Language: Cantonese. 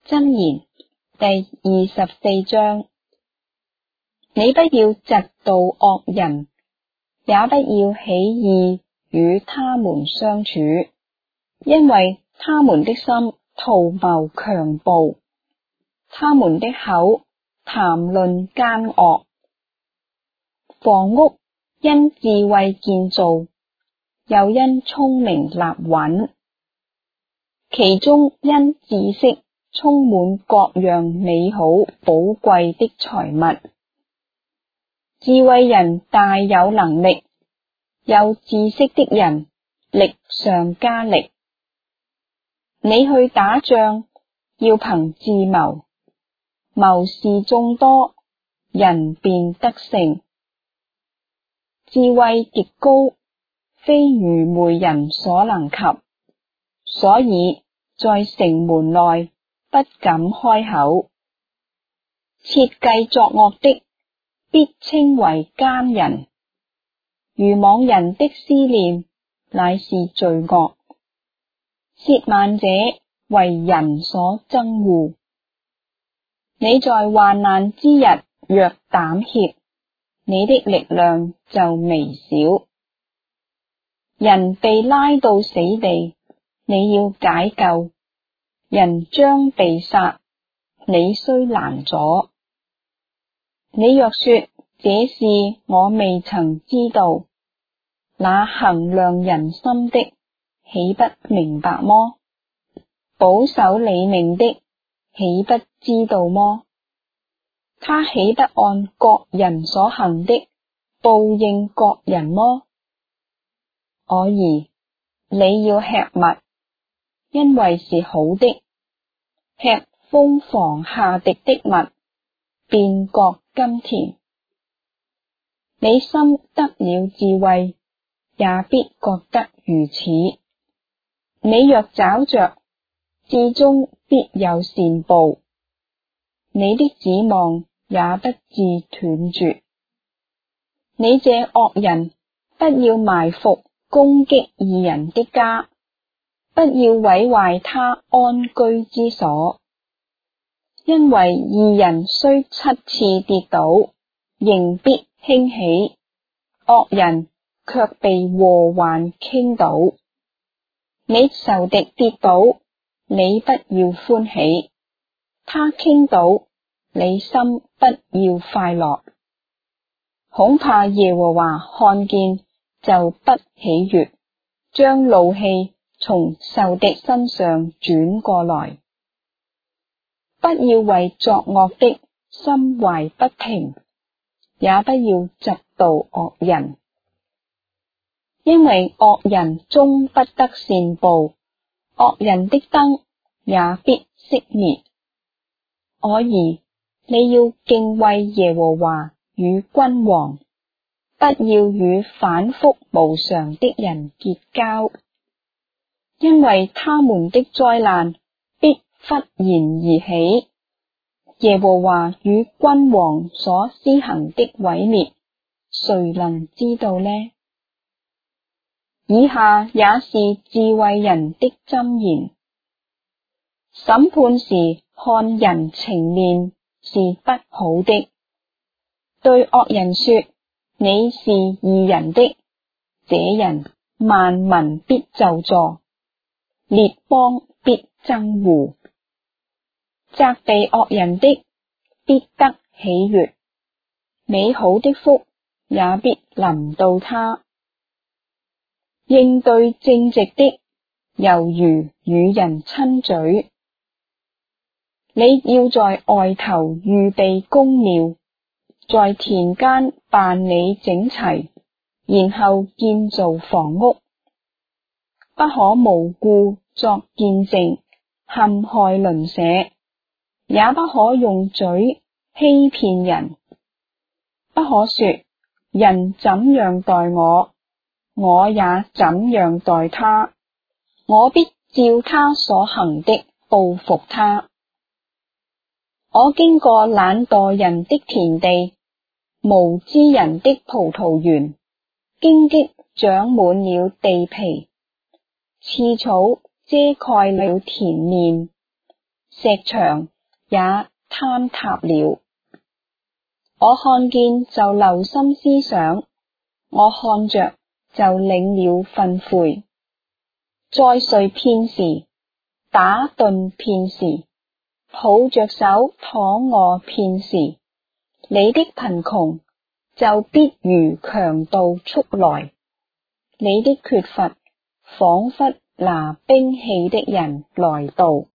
箴言第24章，你不要嫉妒惡人，也不要起意與他們相處，因為他們的心圖謀強暴，他們的口談論奸惡。房屋因智慧建造，又因聰明立穩，其中因知識充滿各樣美好寶貴的財物。智慧人大有能力，有知識的人力上加力。你去打仗，要憑智謀，謀士眾多，人便得勝。智慧極高，非愚昧人所能及，所以在城門內不敢開口。設計作惡的，必稱為奸人，愚妄人的思念乃是罪惡。褻慢者為人所憎惡。你在患難之日若膽怯，你的力量就微小。人被拉到死地，你要解救；人將被殺，你須攔阻。你若說這事我未曾知道，那衡量人心的豈不明白麼？保守你命的豈不知道麼？他豈不按各人所行的報應各人麼？我兒，你要吃蜜，因為是好的，吃蜂房下滴的蜜，便覺甘甜。你心得了智慧，也必覺得如此。你若找着，至終必有善報，你的指望也不致斷絕。你這惡人，不要埋伏攻擊義人的家，不要毀壞他安居之所，因為義人雖7次跌倒，仍必興起，惡人卻被禍患傾倒。你仇敵跌倒，你不要歡喜；他傾倒，你心不要快樂。恐怕耶和華看見就不喜悅，將怒氣從仇敵身上轉過來。不要為作惡的心懷不平，也不要嫉妒惡人，因為惡人終不得善報，惡人的燈也必熄滅。我兒，你要敬畏耶和華與君王，不要與反覆無常的人結交，因為他們的災難必忽然而起。耶和華與君王所施行的毀滅，誰能知道呢？以下也是智慧人的箴言：審判時看人情面是不好的。對惡人說你是義人的，這人萬民必咒詛，列邦必憎惡。責備惡人的必得喜悅，美好的福也必臨到他。應對正直的，猶如與人親嘴。你要在外頭預備公廟，在田間辦理整齊，然後建造房屋。不可無故作見證，陷害鄰舍，也不可用嘴欺騙人。不可說人怎樣待我，我也怎樣待他，我必照他所行的報復他。我經過懶惰人的田地，無知人的葡萄園，荊棘長滿了地皮，刺草遮蓋了田面， 石牆也坍塌了。我看見就留心思想，我看着就領了訓誨。再睡片時，打盹片時，抱着手躺臥片時，你的貧窮就必如強盜速來，你的缺乏仿佛拿兵器的人來到。